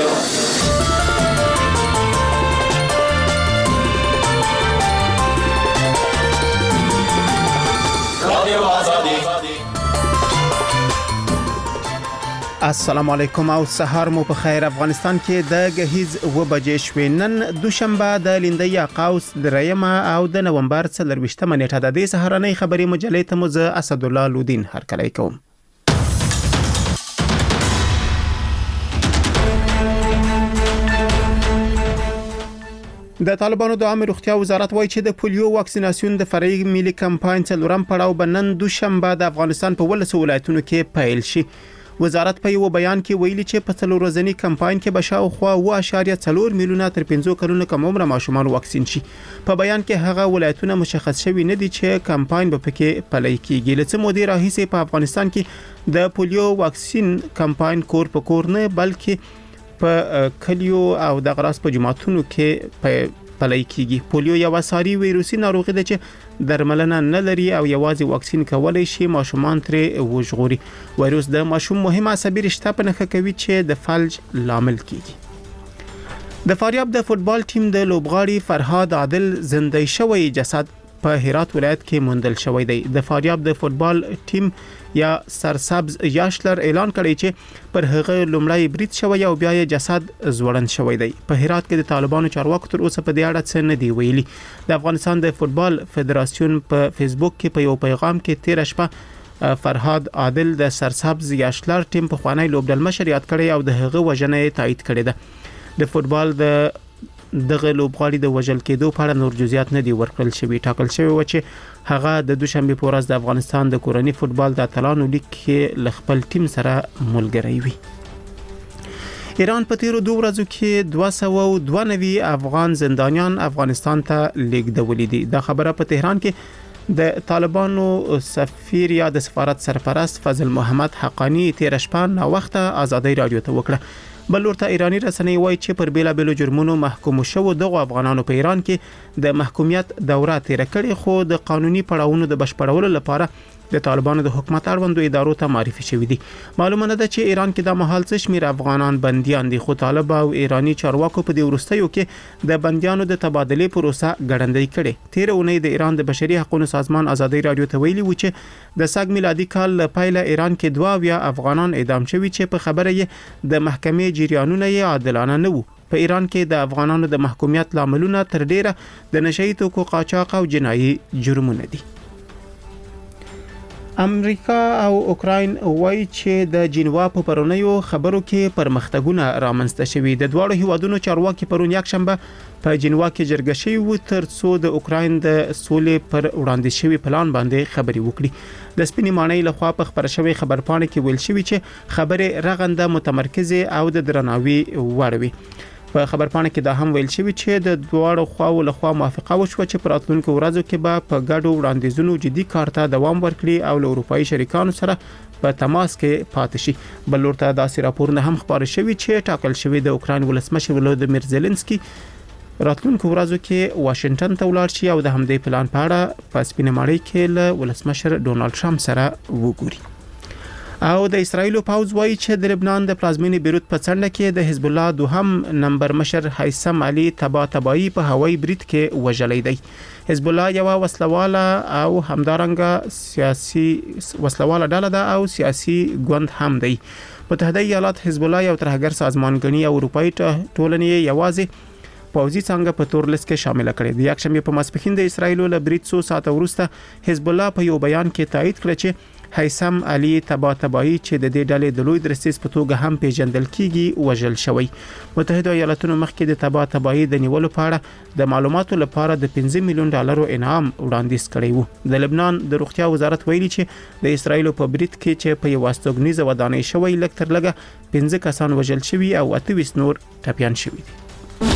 السلام علیکم او سهار مو په خیر. افغانستان کې د غهیز و بجې شوې. نن دوشنبه د لیندۍ قوس دریمه او د نومبر 24مه نیټه د دې سهارنۍ خبري مجلې ته مو زه اسد الله لودین هرکلی کوم. د طالبانو د عامه روغتیا وزارت وایي چې د پولیو واکسیناسیون د فرعي ملي کمپاین څلورم پړاو بنن دوشنبه د افغانستان په ولسو ولایتونو کې پیل شي. وزارت په یو بیان کې ویلي چې په څلور ورځنی کمپاین کې بشاوخوا 1.4 میلیونه تر 15 کلونو کم عمر ماشومان واکسین شي. په بیان کې هغه ولایتونه مشخص شوي نه دي چې کمپاین به پکې پلی کیږي. لڅ مودې راهیسې په افغانستان کې د پولیو واکسین کمپاین کور په کور نه بلکې په کلیو او د غراس په جماعتونو کې پلی کیږي. پولیو یو ساري ویروسي ناروغي ده چې درملنه نه لري او یوازې واکسین کولای شي ماشومان ترې وژغوري. وایروس د ماشوم مهمه عصبي رشته په نښه کوي چې د فلج لامل کیږي. د فاریاب د فوتبال ټیم د لوبغاړي فرهاد عادل زندۍ شوی جسد په هرات ولایت کې موندل شوی دی. د فاریاب د فوتبال ټیم یا سرسبز یاشلر اعلان کړی چې پر هغه لومړی برید شوی او بیا یې جسد زوړند شوی دی. په هرات کې د طالبانو چارواکو تر اوسه په دې اړه څه نه دی ویلي. د افغانستان د فوتبال فدراسیون په فیسبوک کې په یو پیغام کې 13 شپه فرهاد عادل د سرسبز یاشلر ټیم په خوانی لوبډل مشر یاد کړی او د هغه وژنه تایید کړی ده. د فوتبال دغه لوبغاړي د وژل کېدو په اړه نور جزئیات نه دی ورکړل شوی. ټاکل شوی و چې هغه د دوشنبه په ورځ د افغانستان د کورنۍ فوتبال د اتلانو لیګ کې ل خپل ټیم سره ملګری وي. ایران په تیرو 2 ورځو کې 292 افغان زندانیان افغانستان ته لیږدولي دي. دا خبره په تهران کې د طالبانو سفیر یا د سفارت سرپرست فضل محمد حقانی 13 شپه نا وخته ازادي رادیو ته وکړه. بل ورته ایرانی رسنۍ وایي چې پر بیلابیلو جرمونو محکوم شوو دغه افغانانو په ایران کې د محکومیت دوره تیر کړي خو د قانوني پړاوونو د بشپړولو لپاره د طالبانو د حکومت اړوندو ادارو ته معرفي شوې دي. معلومه نه ده چې ایران کې د مهال څه شمیر افغانان بنديان دي خو طالب او ایرانی چارواکو په دې ورستیو کې د بنديانو د تبادله پروسه ګړندۍ کړي. تیر اونۍ د ایران د بشري حقوقو سازمان ازادي رادیو ته ویلي و چې د ساګ میلادي کال پایله ایران کې 2 افغانان اعدام شوي چې په خبره یې د محکمې جریانونه یې عادلانه نه وو. په ایران کې د افغانانو د محکومیت لاملونه تر ډیره د نشئی توکو قاچاق او جنایي جرمونه دي. امریکا او اوکراین وایي چې د جنوا په پرونیو خبرو کې پرمختګونه رامنځته شوي. د دواړو هیوادونو چارواکي پرون یک شنبه په جنوا کې جرګه شوي و تر څو د اوکراین د سولې پر وړاندې شوی پلان باندې خبري وکړي. د سپینې ماڼۍ لخوا په خبر شوی خبرپاڼه کې ویل شوی چې خبره رغنده متمرکزه او د درناوي وړ وي. په خبرپاڼه کې دا هم ویل شوی چې د دواړو خواو لخوا موافقه وشوه چې پر راتلونکو ورځو کې به په ګډو وړاندیزونو جدي کار ته دوام ورکړي او له اروپایي شریکانو سره په تماس کې پاتې شي. بل ورته داسې راپورونه هم خبر شوی چې ټاکل شوی د اوکراین ولسمشر ولودمیر زيلنسکي راتلونکو ورځو کې واشنگټن ته ولاړ شي او د همدې پلان په اړه په سپینې ماڼۍ کې له ولسمشر ډونالد ټرمپ سره وګوري. او د اسرایل پوز وایي چې د لبنان د پلازمینې بیروت په څنډه کې د حزب الله دوهم نمبر مشر هیثم علي تباتبایی په هوایي برید کې وژلی دی. حزب الله یو وسلواله او همدارنګه سیاسي وسلواله ډله ده او سیاسي ګوند هم دی. متحده ایالات حزب الله یو ترهګر سازمان ګڼي او اروپאי ټولنې یوازې پوځي څنګه په تور لیست کې شامل کړي. د یک شنبه په ماسپښین د اسرایل له برید 100 ساعت وروسته حزب الله په یو بیان کې تایید کړ چې هیثم علي تباتبایی چې د دې ډلې د لوی درستیز په توګه هم پیژندل کیږي وژل شوی. متحده ایالاتونو مخکې د تباتبایی د نیولو په اړه د معلوماتو لپاره د 15 میلیون ډالرو انعام وړاندیز کړی و. د لبنان د روغتیا وزارت ویلي چې د اسرایل په برید کې چې په یو واستوګنیزه ودانۍ شوی لږ تر لږه 15 کسان وژل شوي او 28 نور ټپيان شوي دي.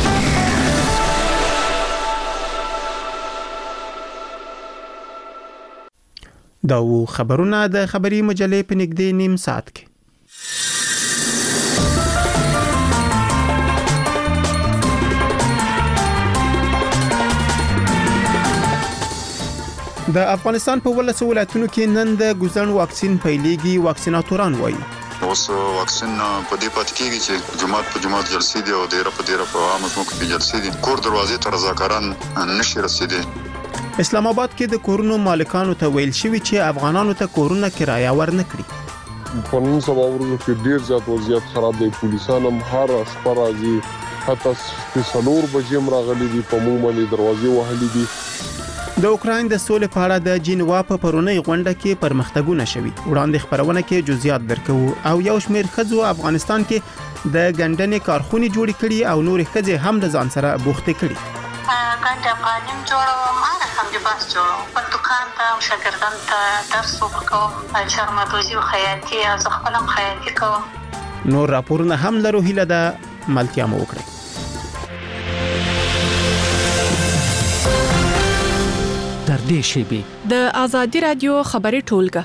دا و خبرونه د خبري مجلې په نږدې نیم ساعت کې. د افغانستان په ولسو ولایتونو کې نن د ګوزن واکسین پیلېږي. واکسیناتوران وایي اوس واکسین په دې پات کېږي چې جماعت په جماعت جلسې دي او ډیره په عامه ځمکو کې جلسې دي. کور دروازې ته رضاکاران نشي رسیدي. اسلام آباد کې د کورونو مالکانو ته ویل شوی چې افغانانو ته کورونه کرایه ورنکړي. په نن سبا ورځ کې ډیر زیات وضعیت خراب دی. پولیسانو هر شپه راځي، حتی سلور بجې راغلي دي، په عمومي دروازې وهلي دي. د اوکراین د سولې په اړه د جنیوا په پرونی غونډه کې پرمختګونه شوي. وړاندې خبرونه کې جزئیات درکو او یو شمېر ښځو افغانستان کې د ګندنې کارخونې جوړې کړي او نورې ښځې هم د ځان سره بوختې کړي. ګنده قانون جوړوم، هم د باس جوړوم، په دکان ته او شاګردان ته درس ورکوم، چارمغزي او خیاطي، از خپلم خیاطي کوم. نور راپورونه هم لرو، هیله ده ملتیا مو وکړي. تر دې شیبې د آزادي رادیو خبري ټولګه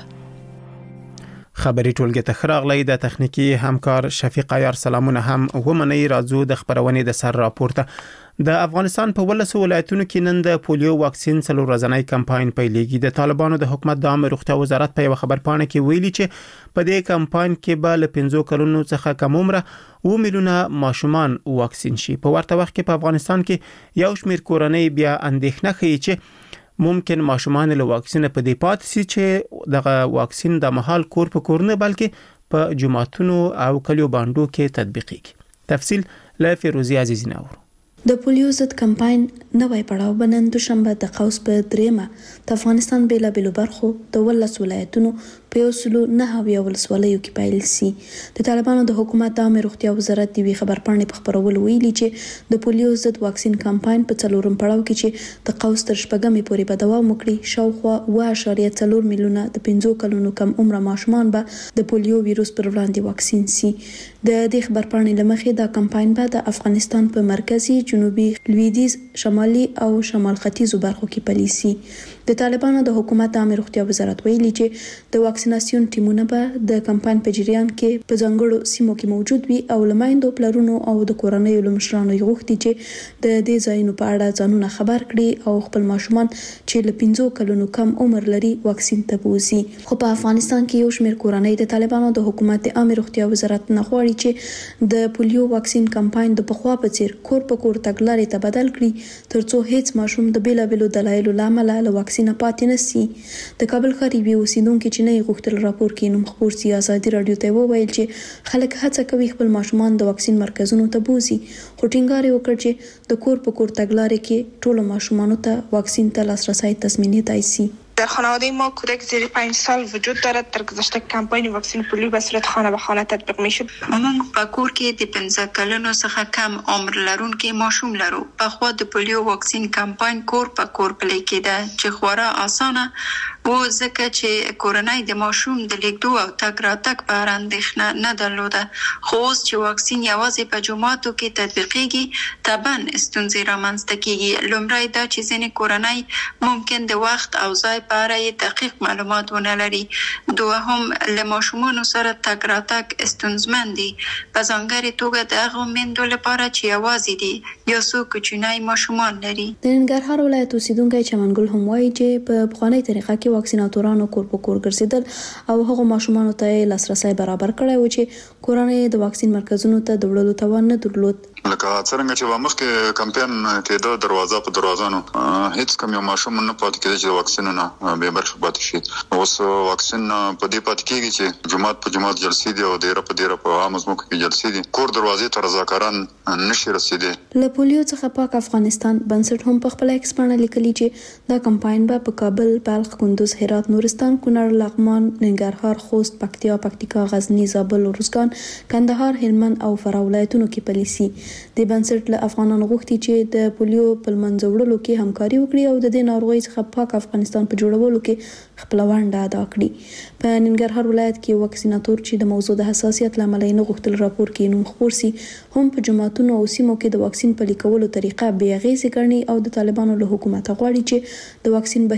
ته خراغلی. د تخنیکی همکار شفیق عیار سلامونه هم ومني. راځو د خبرونې د سر راپورته. د افغانستان په 12 ولایتونو کې نن د پولیو واکسین څلور ورځنی کمپاین پیلېږي. د طالبانو د حکومت د عامه روغتیا وزارت په یو خبرپاڼه کې ویلي چې په دې کمپاین کې به له 15 کلونو څخه کم عمره 2 میلیونه ماشومان واکسین شي. په ورته وخت کې په افغانستان کې یو شمېر کورنۍ بیا اندېښنه کوي چې ممکن ماشومان له واکسین په دې پات سي چې دغه واکسین د محل کور په کور نه بلکې په جماعتونو او کلیو باندو کې تطبیقيږي. تفصیل له فیروزی عزیزی نور. د پولیو ضد کمپاین نوې پړاو بنن دوشنبه د قوس په دریمه د افغانستان بیلابیلو برخو د 12 ولایتونو په 109 ولسوالیو کې پیل سي. د طالبانو د حکومت د عامه روغتیا وزارت دی خبرپاڼې په خبرولو ویلي چې د پولیو ضد واکسین کمپاین په څلورم پړاو کې چې د قوس تر شپږمې پورې به دوام وکړي، شاوخوا 1.4 میلیونه د 15 کلونو کم عمره ماشومان به د پولیو ویروس پر وړاندې واکسین سي. د دې خبرپاڼې لمخې دا کمپاین به د افغانستان په مرکزي، جنوبي، لویدیځ، شمالي او شمال ختیځو برخو کې پلي سي. د طالبانو د حکومت د عامه روغتیا وزارت ویلي چې د واکسیناسیون ټیمونه به د کمپاین په جریان کې په ځانګړو سیمو کې موجود وي او لمایندو پلرونو او د کورنۍ لمشرانو غوښتي چې د دې ځایونو په اړه ځانونه خبر کړي او خپل ماشومان چې له 15 کلونو کم عمر لري واکسین ته بوزي. خو په افغانستان کې یو شمېر کورنۍ د طالبانو د حکومت د عامه روغتیا وزارت نه غواړي چې د پولیو واکسین کمپاین د پخوا په څیر کور په کور تګلارې ته بدل کړي ترڅو هیڅ ماشوم د بیلابیلو دلایلو لامل له واکسین پاتې نشي. د کابل ښار یو اوسیدونکو چې نه غوښتل راپور کې نوم خبر سي آزادي رادیو ته وویل چې خلک هڅه کوي خپل ماشومان د واکسین مرکزونو ته بوزي، خو ټینګار وکړ چې د کور په کور تګلارې کې ټول ماشومان ته واکسین ته لاسرسی تضمینېدای شي. در خانواده ما کودک زیر 5 سال وجود دارد. در گذشته کمپاین واکسین پولیو به صورت خانه به خانه تطبیق میشد. موږ په کور کې د 15 کلونو څخه کم عمر لرونکي ماشوم لرو. په خوا د پولیو واکسین کمپاین کور په کور پلی کېده چې خورا اسانه و ځکه چې کورنۍ د ماشوم د لیکدو او تګ راتګ په اړه اندېښنه نه درلوده. خو اوس چې واکسین یوازې په جماعتو کې تطبیقېږي طبعاً ستونزې رامنځته کېږي. لومړی دا چې ځینې کورنۍ ممکن د وخت او ځای په اړه دقیق معلومات ونه لري. دوهم له ماشومانو سره تګ راتګ ستونزمن دي، په ځانګړې توګه د هغو میندو لپاره چې یوازې دي یا څو کوچنی ماشومان لري. د ننګرهار ولایت اوسیدونکی چمنګل هم وایي چې په پخوانۍ طریقه کې واکسیناتورانو کور په کور ګرځیدل او هغو ماشومانو ته لاسرسی برابر کړی و چې کورنۍ د واکسین مرکزونو ته د وړلو توان نه درلود. لکه څنګه چې مخکې کمپاین کېده دروازه په دروازانو هیڅ کوم یو ماشوم نه پاتې کېده چې واکسین نه به برخه پاتې شي. اوس واکسین په دې پاتې کېږي چې جماعت په جماعت جلسې دي او ډیره په عامه ځمکو کې جلسې دي. کور دروازې ته رضاکاران نشي رسیدي. له پولیو څخه پاک افغانستان بنسټ هم په خپل ایکسپانه لیکلي چې دا کمپاین به په کابل، بلخ، کندوز، هرات، نورستان، کونړ، لغمان، ننګرهار، خوست، پکتیا، غزنی، زابل، روزګان، کندهار، هلمند او فراه ولایتونو کې پلي سي. د بنسټ له افغانانو غوښتي چې د پولیو په منځ وړلو کې همکاري وکړي او د دې ناروغۍ څخه پاک افغانستان په جوړولو کې خپل ونډه ادا کړي. په ننګرهار ولایت کې واکسیناتور چې د موضوع د حساسیت لامل نه غوښتل راپور کې نوم خبر سي هم په جماعتونو او سیمو کې د واکسین پلي کولو طریقه بې اغېزې ګڼي او د طالبانو له حکومت غواړي چې د واکسین بهیر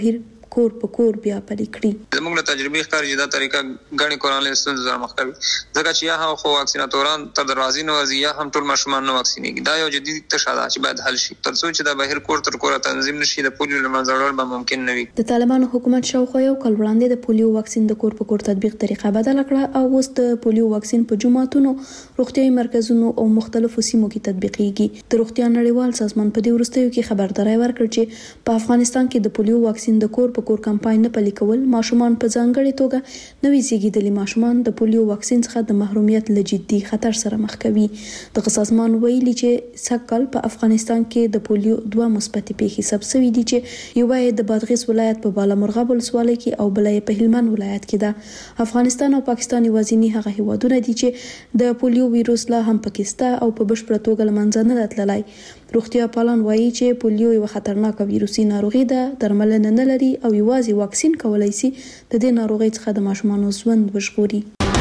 کور په کور بیا پلي کړي. زموږ له تجربې ښکاري چې دا طریقه ګڼې کورنۍ ستونزې سره مخ کوي ځکه چې یا هم خو واکسیناتوران ته دروازې نه ورځي یا هم ټول ماشومان نه واکسینېږي. دا یو جدي تشه ده چې باید حل شي تر څو چې دا بهر کور تر کوره تنظیم نشي د پولیو له منځه وړل به ممکن نه وي. د طالبانو حکومت شاوخوا یو کال وړاندې د پولیو واکسین د کور په کور تطبیق طریقه بدله کړه او اوس د پولیو واکسین په جوماتونو، روغتیايي مرکزونو او مختلفو سیمو کې تطبیقېږي. د روغتیا نړیوال سازمان په دې وروستیو کې خبرداری ورکړ چې په افغانستان کې د پولیو واکسین د کور په کور کمپاین نه پلي کول ماشومان په ځانګړې توګه نوي زیږیدلي ماشومان د پولیو واکسین څخه د محرومیت له جدي خطر سره مخ کوي. د سازمان ویلي چې سږکال په افغانستان کې د پولیو 2 مثبتې پیښې ثبت شوې دي چې یوه یې د بادغیس ولایت په بالامرغاب ولسوالۍ کې او بله یې په هلمند ولایت کې ده. افغانستان او پاکستان یوازینی هغه هیوادونه دي چې د پولیو ویروس لا هم پاکستان او په بشپړه توګه له منځه نه تللی. روغتیا پالان وایي چې پولیو یو خطرناک ویروسي ناروغي ده، درملنه نه لري او یوازې واکسین کولای شي د دې ناروغۍ څخه د ماشومانو ژوند وژغوري.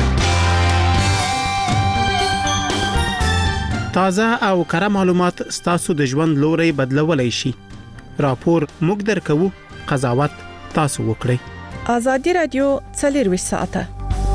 تازه او کره معلومات ستاسو د ژوند لوري بدلولای شي. راپور موږ درکوو، قضاوت تاسو وکړئ. آزادي رادیو 24 ساعته.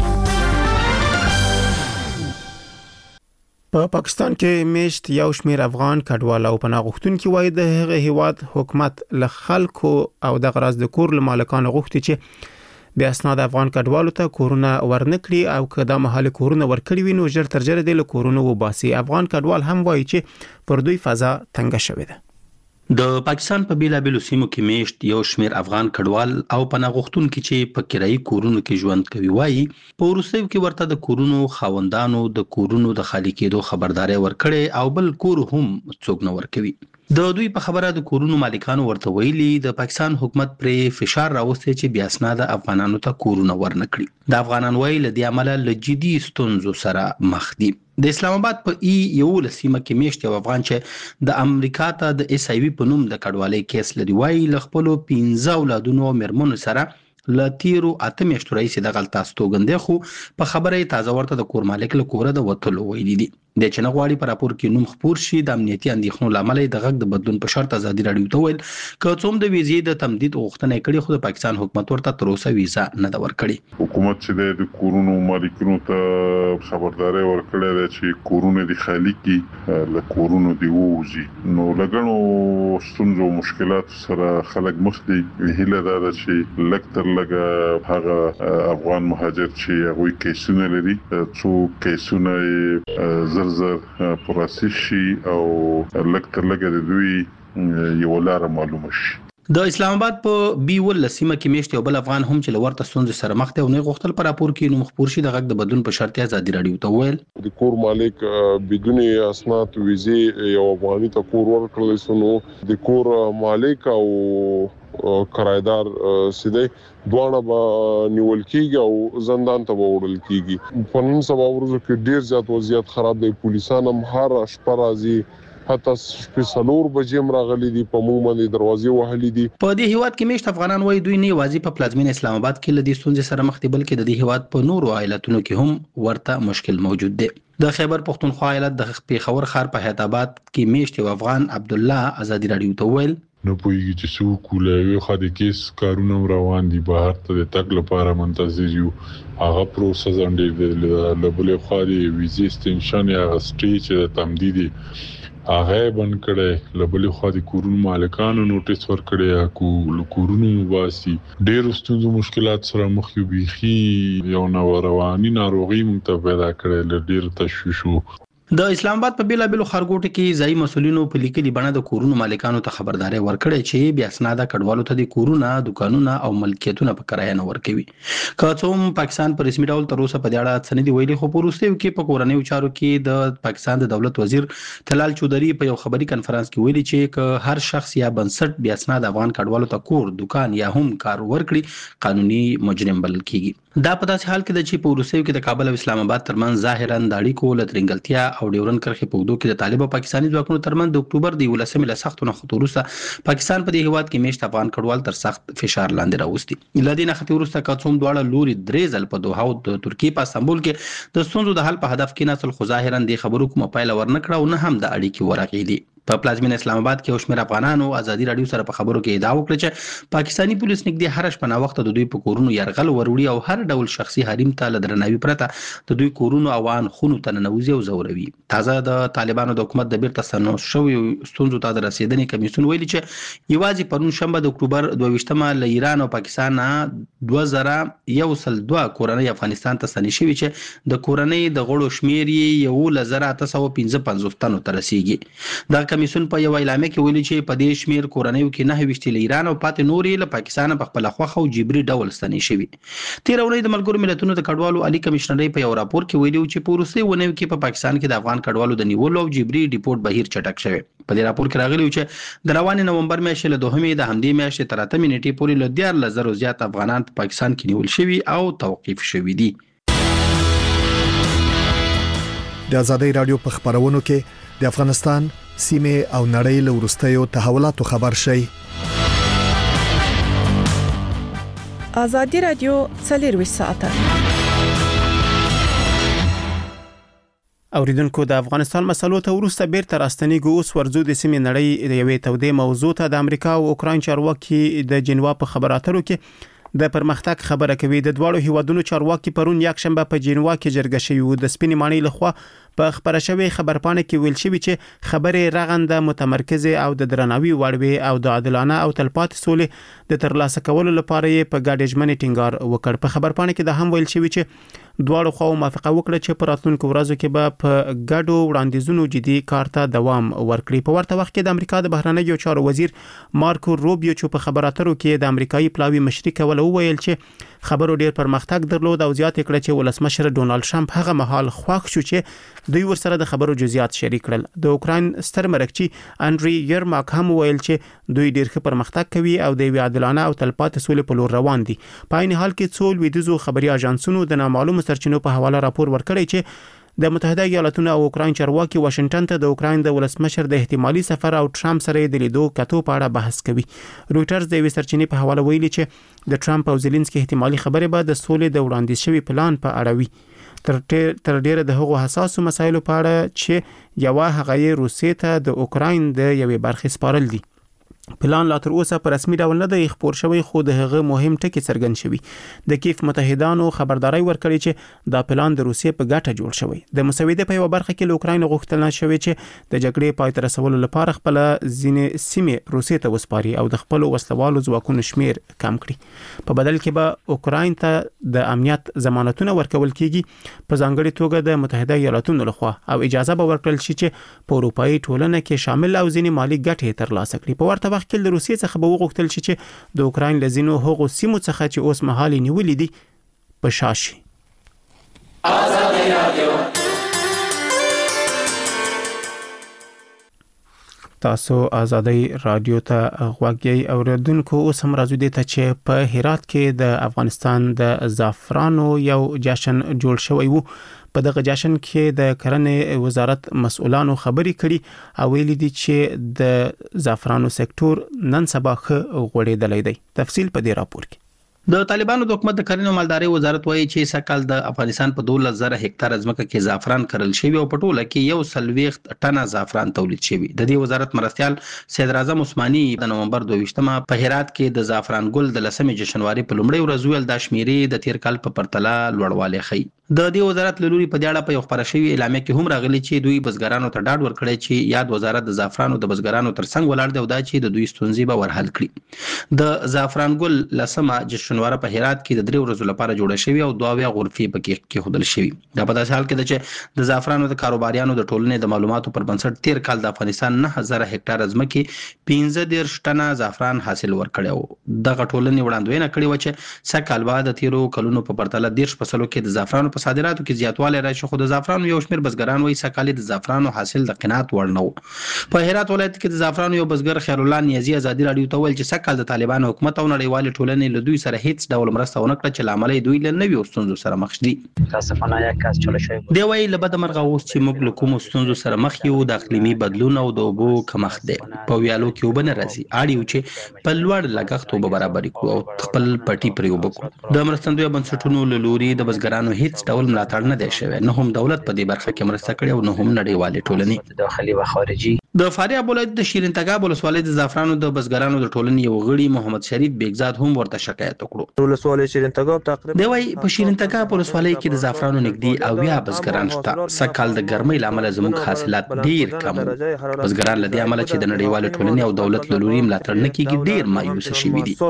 په پاکستان کې میشت یو شمیر افغان کډوال او پناه غوښتونکي وایي د هغه هیواد حکومت له خلکو او د غراض د کور مالکانو غوښتي چې بیا اسناد افغان کډوالو ته کورونه ورنکړي او که دا مهال کورونه ورکړي وي نو ژر تر ژره د کورونو وباسي. افغان کډوال هم وایي چې پر دوی فضا تنګه شوې ده. د پاکستان په بیلابیلو سیمو کې میشت یو شمیر افغان کډوال او پناه غوښتونکي چې په کرایي کورونو کې ژوند کوي وایي په وروستیو کې ورته د کورونو خاوندانو د کورونو د خالي کېدو خبرداري ورکړي او بل کور هم څوک نه ورکوي. د دوی په خبره د کورونو مالکانو ورته ویلي د پاکستان حکومت پر فشار راوستي چې بیا اسناد افغانانو ته کورونه ورنکړي. د افغانان وایي له دې عمله له جدي ستونزو سره مخ دي. د اسلام آباد په یو لسیمه کې میشت یو افغان چې د امریکا ته د اس ای وی په نوم د کډوالۍ کیس لري وایي له خپل 15 اولادونو او مېرمنو سره ل تیرو 8 میاشتو راځي د غلطه استوګندې خو په خبره تازه ورته د کور مالک له کوره د وټلو ویلي دي. د چنغواړي پر راپور کې نوم خبر شي د امنیتي اندېښنو لامل د غږ د بدلون په شرط ازادي رادیو ته ویل که څوم د ویزې د تمدید غوښتنه کړې خو د پاکستان حکومت ورته تر اوسه ویزا نه دا ورکړي. حکومت چې د کورونو مالکینو ته خبرداري ورکړې ده چې کورونه دي خالی کی له کورونو دی ووځي نو لګنو ستونزو مشکلات سره خلک مخ دي. هیله ده چې لکتر لګه هغه افغان مهاجر چې هغه کیسونه لري څو کیسونه زر پروسس شي او لکتر لګه د دوی یو لار معلومه شي. د اسلام آباد په بیول لسیمه کې میشت یو بل افغان هم چې لورته ستونزې سره مخ ته ونه غوښتل پر راپور کې نوم خبر شي د غږ د بدلون په شرط ازادي رادیو ته ویل د کور مالک بدون اسناد ویزې یو افغاني ته کور ورکړل سنو د کور مالک او کرایدار سیده دوانه به نیول کیږي او زندان ته وړل کیږي. په نن سبا ورځو کې ډیر زیات وضعیت خراب دی. پولیسان هم هر شپه راځي حتی سپیشالور بجیم راغلي دي په مومن دروازې وهلي دي. په دې هیواد کې میشت افغانان وایي دوی نه واځي په پلازمین اسلام آباد کې لدی ستونزې سره مخ دي بلکې د دې هیواد په نورو ایالتونو کې هم ورته مشکل موجود دی. د خیبر پختونخوا ایالت د پیښور ښار په حیات آباد کې میشت یو افغان عبد الله ازادي رادیو ته ویل نو پوهیږي چې څو کولای خو د کیس کارونه روان دي بهر ته د تګ لپاره منتظر یو هغه پروسه ځانډې د لبلې خو د ویزې ستنشن یا سټیج د تمدید هغه بند کړي لبلې خو د کورونو مالکانو نوټیس ورکړي کورونو واسي ډېر ستونزو مشکلات سره مخ یو بيخي یو نو رواني ناروغي مونږ ته پیدا کړي ل ډېر تشویشو. د اسلام آباد په بیلابیلو خارګوټو کې ځای مسولینو په لیکلي بڼه د کورونو مالکانو ته خبرداري ورکړې چې بیا اسناد کډوالو ته د کورونه، دکانونه او ملکیتونه په کرایه نه ورکوي. که څوم پاکستان په رسمي ډول تر اوسه په دې اړه څه نه دی ویلي خو په وروستیو کې په کورنیو چارو کې د پاکستان د دولت وزیر تلال چودري په یو خبري کنفرانس کې ویلي چې که هر شخص یا بنسټ بیا اسناد افغان کډوالو ته کور، دکان یا هم کار ورکړي قانوني مجرم بلل کیږي. دا په داسې حال کې د چې په وروستیو کې د کابل او اسلام آباد ترمنځ ظاهرا د اړیکو لترنګلتیا او ډیورن کرښې په وګړو کې د طالب او پاکستاني ځواکونو ترمنځ د اکتوبر د 11 له سختو نښتو وروسته پاکستان په دې هیواد کې میشت افغان کډوال تر سخت فشار لاندې راوستي. لدې نښتې وروسته کڅوم دواړه لوري درې ځل په دوحه او د ترکیې په استانبول کې د ستونزو د حل په هدف کې نسل خو ظاهرا د خبرو کومه پایله ورنکړه او نه هم د اړیکې ورغېدي. په پلازمینه اسلام آباد کې شمېر افغانانو ازادي رادیو سره په خبرو کې ادعا وکړه چې پاکستانی پولیس نږدې هر شپه نا وخت د دوی په کورونو يرغل وروړي او هر ډول شخصي حریم ته لدرناوي پرته د دوی کورونو اوان خونو ته ننوځي او زوروي. تازه د طالبانو د حکومت د بیرته ستنو شوی ستونزو ته د رسیدنې کمیسیون ویلي چې یوازې پرون شنبه د اکتوبر 22مه له ایران او پاکستان 2001 کورنۍ افغانستان ته ستنې شوي چې د کورنۍ د غړو شمیر یې 1855 تنو ته رسیږي. دا کمیسیون په یو اعلامیه کې ویلي چې په دې شمیر کورنیو کې 29 له ایران او پاتې نورې له پاکستان په خپل خوخه او جبري ډول ستنې شوي. تیر ورځ د ملګرو ملتونو د کډوالو عالی کمشنري په یو راپور کې ویلي چې په روسي ونیو کې په پاکستان کې د افغان کډوالو د نیولو او جبري ډیپورت بهیر چټک شوی. په دې راپور کې راغلی چې د روان نومبر میاشتې له 2مې د همدې میاشتې تر 8 نیټې پورې له 14,000 زیات افغانان په پاکستان کې نیول شوي او توقیف شوي دي. د آزادۍ رادیو په خبرونو کې د افغانستان سیمه او نړۍ له وروستیو تحولاتو خبر شي. آزادۍ رادیو 24 ساعته. اوریدونکو د افغانستان مسلو ته ورسته بیرته راستنیږو. اوس ورزو د سیمې نړۍ د یوې تودې موضوع ته د امریکا او اوکراین چارواکي د جنیوا په خبراتو کې د پرمختګ خبره کوي. د دوړو هیوادونو چارواکي پرون یک شنبه په جنیوا کې جرګه شوی و. د سپینې ماڼۍ لخوا په خبره شوی خبرپاڼه کې ویل شوی چې خبرې رغنده متمرکزه او د درناوي وړ او د عادلانه او تلپاتې سولې د ترلاسه کولو لپاره په ګډ ژمنې ټینګار وکړ. په خبرپاڼه کې د هم ویل شوی چې دواړو خواو موافقه وکړه چې په راتلونکو ورځو کې به په ګډو وړاندیزونو جدي کار ته دوام ورکړي. په ورته وخت کې د امریکا د بهرنیو چارو وزیر مارکو روبیو چې په خبراتو کې د امریکایي پلاوی مشري کول وویل چې خبرو ډیر پرمختګ درلود او زیات کړ چې ولسمشر ډونالد ټرمپ هغه مهال خوښ شو چې دوی ورسره د خبرو جزئیات شریک کړل. د اوکراین ستر مرکچی انډری یرماک هم ویل چې دوی ډیر ښه پرمختګ کوي او د عادلانه او تلپاتې سولې په لور روان دي. په عین حال کې څو لویدیزو خبري اژانسونو د نامعلومو سرچینو په حواله راپور ورکړی چې د متحده ایالاتونو او اوکراین چارواکي واشنگټن ته د اوکراین د ولسمشر د احتمالي سفر او ټرمپ سره د لیدو کتو په اړه بحث کوي. رويټرز د وی سرچینې په حواله ویلي چې د ټرمپ او زيلنسکي احتمالي خبرې به د سولې د وړاندیز شوی پلان په اړه وي. تر ډیره د هغو حساسو مسایلو په اړه چې یو هغه روسیې ته د اوکراین د یوې برخې سپارل دي. پلان لا تر اوسه په رسمي ډول نه دی خبر شوی خو د هغه مهم ټکی څرګند شوی. د کیف متحدانو خبرداري ورکړي چې دا پلان د روسیې په ګټه جوړ شوی. د مسودې په یو برخه کې له اوکراین غوښتنه شوی چې د جګړې پای ته رسولو لپاره خپل ځینې سیمې روسیې ته وسپاري او د خپل وسلوالو ځواکونو شمیر کم کړي. په بدل کې به اوکراین ته د امنیت ضمانتونه ورکول کیږي په ځانګړي توګه د متحده ایالاتونو لخوا او اجازه به ورکړل شي چې په اروپאי ټولنه کې شامل او ځینې مالی ګټې ترلاسه کړي. په ورته وخت کې د روسیې څخه به وغوښتل شي چې د اوکراین لزینو هغو سیمو څخه چې اوس مهال نیولې دي په شاشي. آزادۍ رادیو تاسو آزادۍ رادیو ته غوږی اوریدونکو. اوس هم راځو دې ته چې په هرات کې د افغانستان د زعفرانو یو جشن جوړ شوی وو. په دغه جشن کې د کرنې وزارت مسؤلانو خبري کړي او ویلي دي چې د زعفرانو سکتور نن سبا ښه غوړېدلی دی. تفصیل په دې راپور کې. د طالبانو د حکومت د کرنې او مالدارۍ وزارت وایي چې سکهال د افغانستان په 12,000 هکتار ځمکه کې زعفران کرل شوی او په ټوله کې 140 ټنه زعفران تولید شوی. د دې وزارت مرستيال سید اعظم عثماني د نومبر 22مه په هرات کې د زعفران ګل د 10 جشنواري په لومړۍ ورځ ویل د شمیرې د تیر کال په پرتله لوړوالی خي. د دې وزارت لوري په دې اړه په یو خبره شوی اعلامیه کې هم راغلی چې دوی بزګرانو ته ډاډ ورکړی چې یاد وزارت د زعفرانو د بزګرانو ترڅنګ ولاړ دی او دا چې د دوی ستونزې به ورحل کړي. د زعفران ګل 10 جشنواره په هرات کې د 3 ورځې لپاره جوړه شوی او 2 غرفې پکې کې خودل شوی. دا په داسې حال کې ده چې د زعفرانو د کاروباریانو د ټولنې د معلوماتو پر بنسټ تیر کال د افغانستان 9000 هکتار ځمکې 15 ټنه زعفران حاصل ورکړیو. دغه ټولنې وړاندوینه کړې و چې سکهال بعد تیرو کلونو په پرتله 10 فصلو کې د زعفرانو په صادراتو کې زیاتوالی راشي خو د زعفرانو یو شمېر بزګران وایي سکهال د زعفرانو حاصل د قناعت وړ نه و. په هرات ولایت کې د زعفرانو یو بزګر خیر الله نیازي آزادي رادیو ته ویل چې سکهال د طالبانو حکومت او نړیوال ټولنې له دوی سره هیڅ ډول مرسته ونه کړه چې لامل دوی له نوي ستونزو سره مخ دي. متاسفانه یک کس چاله شوی دی وایي له بده مرغه اوس چې موږ له کومو ستونزو سره مخ یو د اقلیمي بدلون او د اوبو کمښت دی. په ویالو کې اوبه نه راځي. اړ یو چې په لوړ لګښت اوبه برابر کړو او خپل پټي پرې اوبه کړو. د مرستندویه بنسټونو له لوري د بزګرانو هیڅ ډول ملاتړ نه دی شوی، نه هم دولت په دې برخه کې مرسته کړې او نه هم نړیوالې ټولنې. داخلي و خارجي د فاریاب ولایت د شیرین تګاب ولسوالۍ د زعفرانو د بزګرانو د ټولنې یو غړي محمد شریف بیگزاد هم ورته شکایت وکړو. ولسوالۍ شیرین تګاب تقریبا دی وايي په شیرین تګاب ولسوالۍ کې د زعفرانو نږدې او یا بزګران شته. سکهال د ګرمۍ لامل زموږ حاصلات ډیر کم. بزګران له دې عمله چې د نړیوالې ټولنې او دولت له لوري ملاتړ نه کیږي ډیر مایوس شوي دي.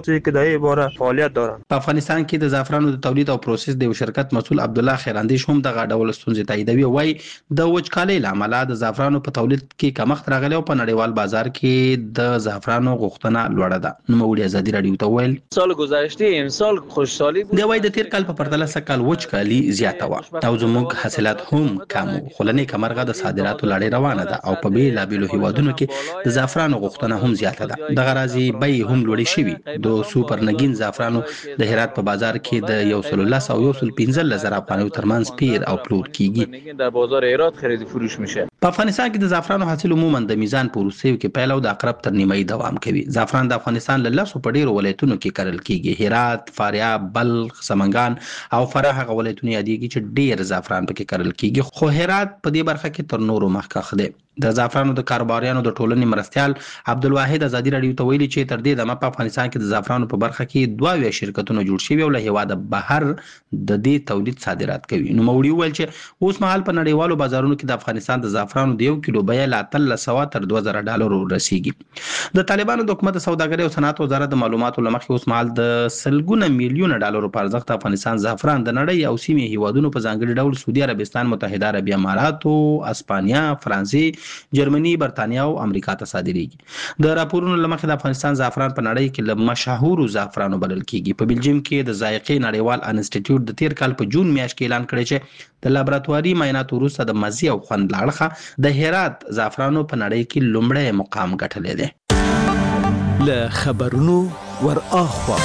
په افغانستان کې د زعفرانو د تولید او پروسس د یو شرکت مسؤل عبد الله خیراندیش هم دغه ډول ستونزې تاییدوي. وايي د وچکالۍ لامل د زعفرانو په تولید کې کمښت راغلی او په نړیوال بازار کې د زعفرانو غوښتنه لوړه ده. نوموړي ازادي رادیو ته ویل سال گذشته امسال خوشحالي دی. وايي د تیر کال په پرتله سکهال وچکالي زیاته وه او زموږ حاصلات هم کم وو، خو له نیکه مرغه د صادراتو لړۍ روانه ده او په بېلابېلو هیوادونو کې د زعفرانو غوښتنه هم زیاته ده. دغه راځي بیې هم لوړې شوي. د سوپر نګین زعفرانو د هرات په بازار کې د 110 او 115,000 افغانیو ترمنځ پیر او پلور کیږي. در بازار هرات خرید فروش میشه. په افغانستان کې د زعفرانو حاصل عموما د میزان په وروستیو کې پیل او د عقرب تر نیمایي دوام کوي. زعفران د افغانستان له 10 په ډیرو ولایتونو کې کرل کیږي. هرات، فاریاب، بلخ، سمنګان او فراه هغه ولایتونه یادېږي چې ډیر زعفران پکې کرل کیږي، خو هرات په دې برخه کې تر نورو مخکښ دی. د زعفرانو د کاروباریانو د ټولنې مرستيال عبدالواحد ازادي رادیو ته ویلي چې تر دې دمه په افغانستان کې د زعفرانو په برخه کې 22 شرکتونه جوړ شوي او له هیواده بهر د دې تولید صادرات کوي. نو موري ویل چې اوس مهال په نړیوالو بازارونو کې د افغانستان د زعفرانو د 1 کیلو بیه له $1300 تر $2000 رسیږي. د طالبانو د حکومت سوداګرۍ او صنعت وزارت د معلوماتو لمخې اوس مهال د سلګونه میلیونه ډالرو په ارزښت افغانستان زعفران د نړۍ او سیمې هیوادونو په ځانګړي ډول سعودي عربستان، متحده عربي امارات، اسپانیا، فرانسې، جرمني، برتانیا او امریکا ته صادریږي. د راپورونو لمخې د افغانستان زعفران په نړۍ کې له مشهورو زعفرانو بلل کیږي. په بلجیم کې د ذائقې نړیوال انسټیټیوټ د تیر کال په جون میاشت کې اعلان کړی چې د لابراتواري معایناتو وروسته د مزي او خوند له اړخه د هرات زعفرانو په نړۍ کې لومړی مقام ګټلی دی. له خبرونو ور اخوا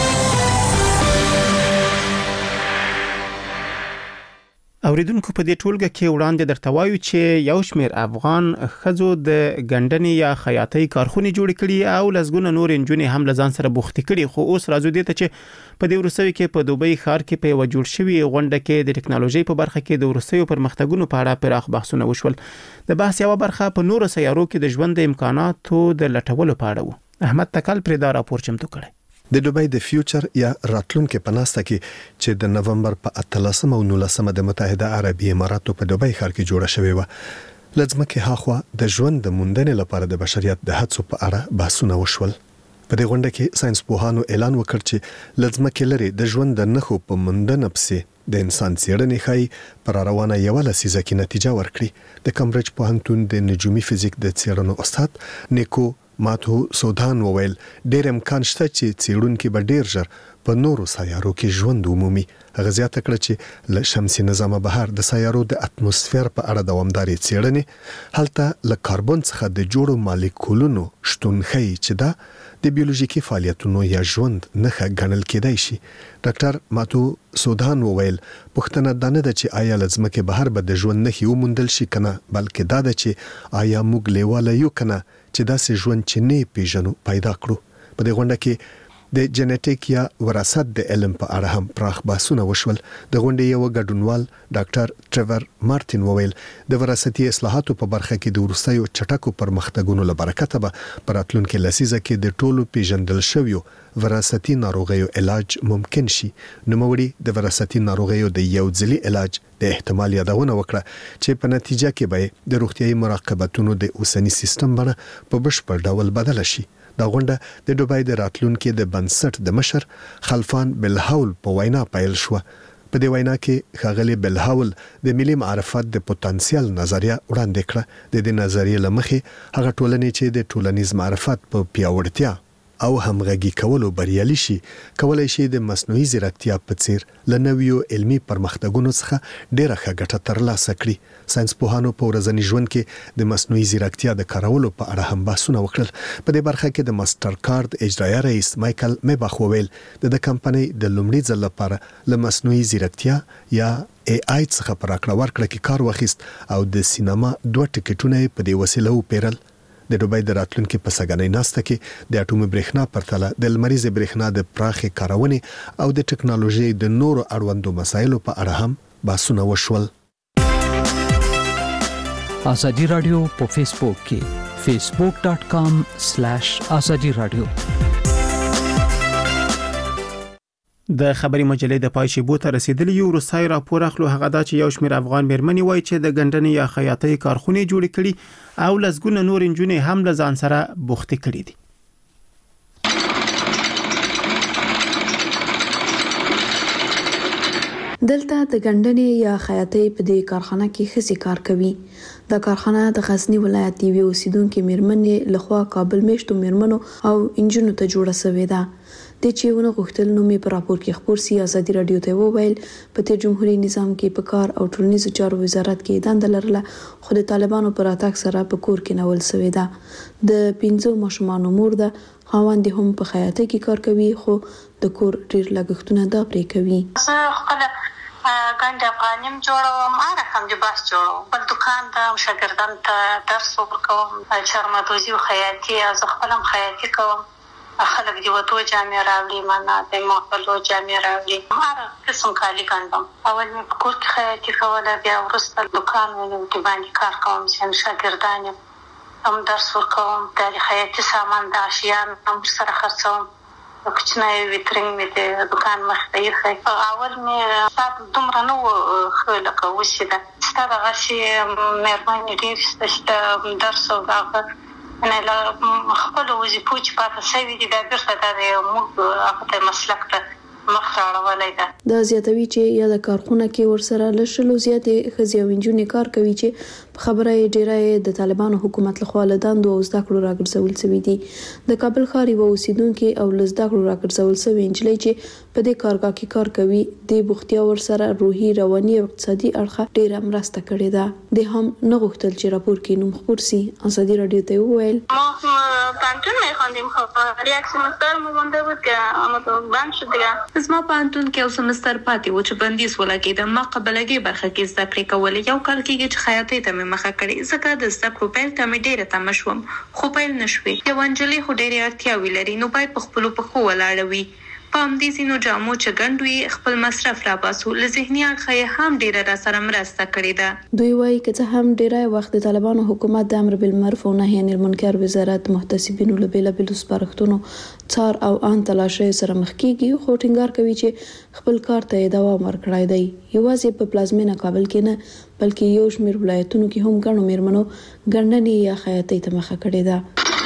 اوریدونکو په دې ټولګه کې وړاندې درته وایو چې یو شمېر افغان ښځو د ګندنې یا خیاطۍ کارخونې جوړې کړي او لزګونه نور نجونې هم له ځان سره بوختې کړي. خو اوس راځو دې ته چې په دې وروستیو کې په دوبۍ ښار کې په یوه جوړ شوي غونډه کې د ټکنالوژۍ په برخه کې د وروستیو پرمختګونو په اړه پراخ بحثونه وشول. د بحث یوه برخه په نورو سیارو کې د ژوند د امکاناتو د لټولو په اړه و. احمد تکل پرې دا راپور چمتو کړی. د دوبۍ د فیوچر یا راتلونکو په ناسته کې چې د نومبر په 18 او 19 د متحده عربي اماراتو په دوبۍ ښار کې جوړه شوې و، لږمکه هاخوا د ژوند د موندنې لپاره د بشریت د هڅو په اړه بحثونه وشول. په دې غونډه کې ساينس پوهانو اعلان وکړ چې لږمکه لري د ژوند د نخو په موندنه پسې د انسان څېړنې ښایي پر روانه یو لسیزه کې نتیجه ورکړي. د کمبرج پوهنتون د نجومي فزیک د څېړنو استاد نیکو ماتو سودان وویل ډېر امکان شته چې څېړونکي به ډېر ژر په نورو سیارو کې ژوند ومومي. هغه زیاته کړه چې له شمسي نظام بهر د سیارو د اتموسفیر په اړه دوامدارې څېړنې هلته له کاربن څخه د جوړو مالیکولونو شتون ښیي چې دا د بیولوژیکي فعالیتونو یا ژوند نښه ګڼل کېدای شي. ډاکټر ماتو سودان وویل پوښتنه دا نه ده چې آیا له ځمکې بهر به د ژوند نښې وموندل شي کنه، بلکې دا ده چې آیا موږ لیواله یو کنه چې داسې ژوند چې نه پیژنو پیدا کړو. په دې غونډه کې د جنټیک یا وراثت د علم په اړه هم پراخ بحثونه وشول. د غونډې یو ګډونوال ډاکټر ټریور مارټین وویل د وراثتي اصلاحاتو په برخه کې د وروستیو چټکو پرمختګونو له برکته به په راتلونکي لسیزه کې د ټولو پیژندل شویو وراثتي ناروغیو علاج ممکن شي. نوموړي د وراثتي ناروغیو د یو ځلي علاج د احتمال یادونه وکړه چې په نتیجه کې به د روغتیايي مراقبتونو د اوسنی سیستم باندې په بشپړ ډول بدل شي. دا غونډه د دوبۍ د راتلونکي د بنسټ د مشر خلفان بلهاول په وینا پیل شو. په دې وینا کې ښاغلي بلهاول د ملي معرفت د پوتنسیال نظریه وړاندې کړه. د دې نظریې لمخې هغه ټولنې چې د ټولنیز معرفت په پیاوړتیا او همغږي کولو بریالي شي کولای شي د مصنوعي ځیرکتیا په څیر له نویو علمي پرمختګونو څخه ډېره ښه ګټه ترلاسه کړي. ساينس پوهانو په ورځني ژوند کې د مصنوعي ځیرکتیا د کارولو په اړه هم بحثونه وکړل. په دې برخه کې د ماستر کارت اجرایي رئیس مایکل میباخ وویل د کمپنۍ د لومړي ځل لپاره له مصنوعي ځیرکتیا یا AI څخه پر راکړه ورکړه کې کار واخیست او د سینما 2 ټیکټونه په دې وسیله وپیرل. د دوبۍ د راتلونکي په سګنۍ ناسته کې د اټومي برېښنا پرتله د لمریزې برېښنا د پراخې کارونې او د ټکنالوژي د نورو اړوندو مسایلو په اړه هم بحثونه وشول. ازادي رادیو په فیسبوک کې facebook.com/azadi radio. د خبري مجلې د پای شیبو ته رسیدلی یو روسي راپور اخلو هغه دا چې یو شمېر افغان مېرمنې وایي چې د ګندنې یا خیاطۍ کارخونه جوړ کړي او لسګونه نور انجونې هم له ځان سره بوختي کړي دي. دلته د ګندنې یا خیاطۍ په دې کارخانه کې ښځې کار کوي. دا کارخانه د غزنی ولایت یوې اوسیدونکو مېرمنې لخوا کابل میشتو مېرمنو او انجونو ته جوړه شوې ده. د چېونه غوښتل نو می په راپور کې خبر سي ازادي رادیو ته وویل په تیر جمهوریت نظام کې په کار او ټولنیزو چارو وزارت کې دنده لرله خو د طالبانو پر اتاک سره په کور کې نول شوې ده. د 5 ماشومانو مور ده، خاوند هم په خیاطۍ کې کار کوي خو د کور ډیر لګښتونه دا پرې کوي. ګنډ افغانیم جوړوم، رقم د باس جوړوم، بل دکان ته شاګردان ته درس ورکوم، چرمدوزي او خیاطي از خپلم خیاطي کوم. خلک دی وته جامې راوړي، معنا د مخلو جامې راوړي، هر قسم کالي ګنډم. اول مې په کور کې خیاطي کوله، بیا وروسته دکان مې د باندې کار کوم، چې شاګردان هم درس ورکوم، د خیاطي سامان د اشیاء هم سره خرڅوم. کوچنی ویترینګ مې د دکان مخته یې اول مې سات دومره نو خلک وشیده ستاسو هغه شی مېرمنې ډېر ستاسو درس او هغه نه لا خپل وظیفو چې پاتې شوي دي دا بیرته د موږ هغه مسلک ته مخ راوړلای ده. دا زیاتوي چې یا د کارخونه کې ورسره لشلو زیاتې ښځې او نجونې کار کوي چې خبره یې ډیره د طالبانو حکومت لخوا له دندو او زده کړو راګرځول شوې دي. د کابل ښار یو اوسیدونکو او له زده کړو راګرځول شوې انجلۍ چې په دې کارګاه کې کار کوي د بوختیا ورسره روحي، رواني او اقتصادي اړخه ډیره مرسته کړې ده. د هم نه غوښتل چې راپور کې نوم خبر سي. ازادي رادیو ته وویل ما پانتون می‌خواندیم، خب یک سمستر مونده بود که اما تو بند شد دیگه. زما پانتون کې یو سمستر پاتې و چې بندیز ولګېد. ما قبلګي برخه کې زده کړې کولې. یو کال کېږي چې خیاطۍ ته مخه کړې. ځکه د زده کړو پیل ته مې ډېره تمه شوم خو پیل نشوې. یو انجلۍ خو ډېرې اړتیاوې لري نو باید په خپلو پښو ولاړه وي. په همدې ځینو جامو چې ګنډوي خپل مصرف راباسو. له ذهني اړخه یې هم ډېره راسره مرسته کړې ده. دوی وایي که څه هم ډېری وخت د طالبانو حکومت د امر بالمعروف او نهي عن المنکر وزارت محتسبینو له بېلابېلو سپارښتنو څار او ان تلاشۍ سره مخ کېږي خو ټینګار کوي چې خپل کار ته دوام ورکړی دی. یوازې په پلازمینه کابل کې نه بلکې یو شمېر ولایتونو کې هم ګڼو مېرمنو ګنډنې یا خیاطۍ ته مخه کړې ده.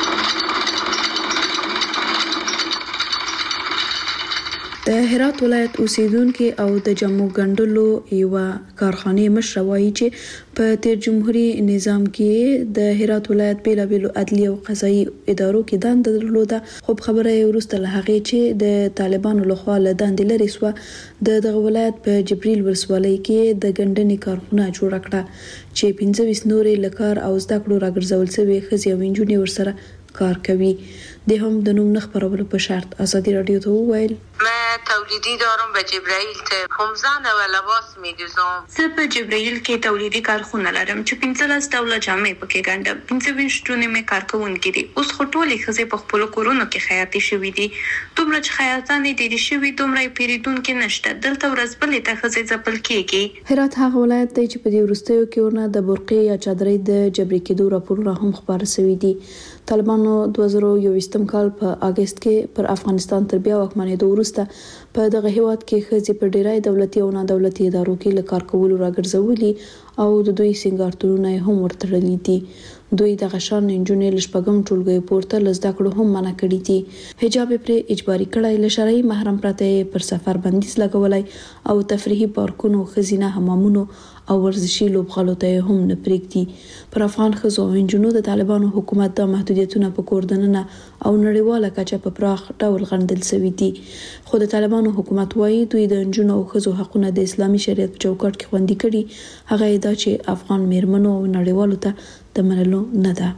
د هرات ولایت اوسیدونکو او د جامو ګنډلو یو کارخانه مشر وایي چې په تیر جمهوریت نظام کې د هرات ولایت بیلابېلو عدلي او قضایي ادارو کې دنده درلوده خو خبره یې ورسته له هغې چې د طالبانو لخوا له دندې لرې سوه د ولایت په جبريل ولسوالۍ کې د ګنډنې کارخونه جوړه کړه چې 25 نورې له کار او زده کړو راګرځول شوي ښځې او نجونې ورسره کار کوي. د هم د نوم نه خبرولو په شرط ازادي رادیو ته وویل تولیدی دارم به جبرائیل ته خمزان و لباس می‌دوزم. زه په جبرائیل کې تولیدي کارخونه لرم چې 15 ډوله جامې پکې ګنډم. 25 ټونه مې کارکونکي دي. اوس خو ټولې ښځې په خپل کورونو کې خیاطي شوې دي. دومره چې خیاطانې ډېرې شوې دومره پیریدونکو نشته. دلته ورځ بلې ته ښځې ځپل کېږي. هرات هغه ولایت دی چې په دې وروستیو کې ورنه د برقې یا چادرۍ د جبري کېدو راپورونه هم خبر شوي دي. طالبانو 2021 کال په اگست کې پر افغانستان تر بیا واکمنېدو وروسته په دغه هیواد کې ښځې په ډیری دولتي او نه دولتي ادارو کې له کار کولو راګرځولي او د دوی سنگارتونونه هم ورتړلي دي. دوی د غشان انجونې لشپګم ټولګي پورته لزده کړو هم منع کړی دي. حجاب پر اجباري کړای ل شرعي محرم پرته پر سفر بندیز لګولای او تفریحي پارکونو، خزینه حمامونو او ورزشي لوبغالو ته هم نه پریږدي. پر افغان ښځو او نجونو د طالبانو حکومت د محدودیتونو په کوردننه او نړیواله کچه په پراخ ډول غندل شوی دي. خو د طالبانو حکومت وایي دوی د نجونو او ښځو حقونه د اسلامي شریعت په چوکاټ کې خوندي کړي. هغه دا چې افغان میرمنو او نړیوالو ته د منلو نه ده.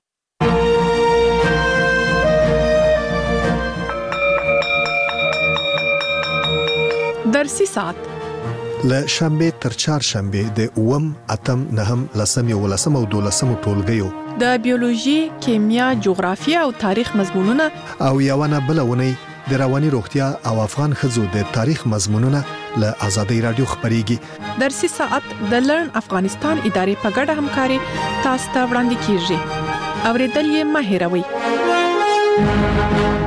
درسي ساعت له شنبه تر چهارشنبه د 8 اتم نهم لسم یو لسم او دولسم ټولګیو د بیولوژي، کیمیا، جغرافیه او تاریخ مضمونونه او یوونه بلونه د رواني روغتیا او افغان ښځو د تاریخ مضمونونه له آزادۍ رادیو خبريږي. درسي ساعت د لرن افغانستان ادارې په ګډه همکاري تاسو ته وړاندې کیږي. اوریدل یې مه هېروئ.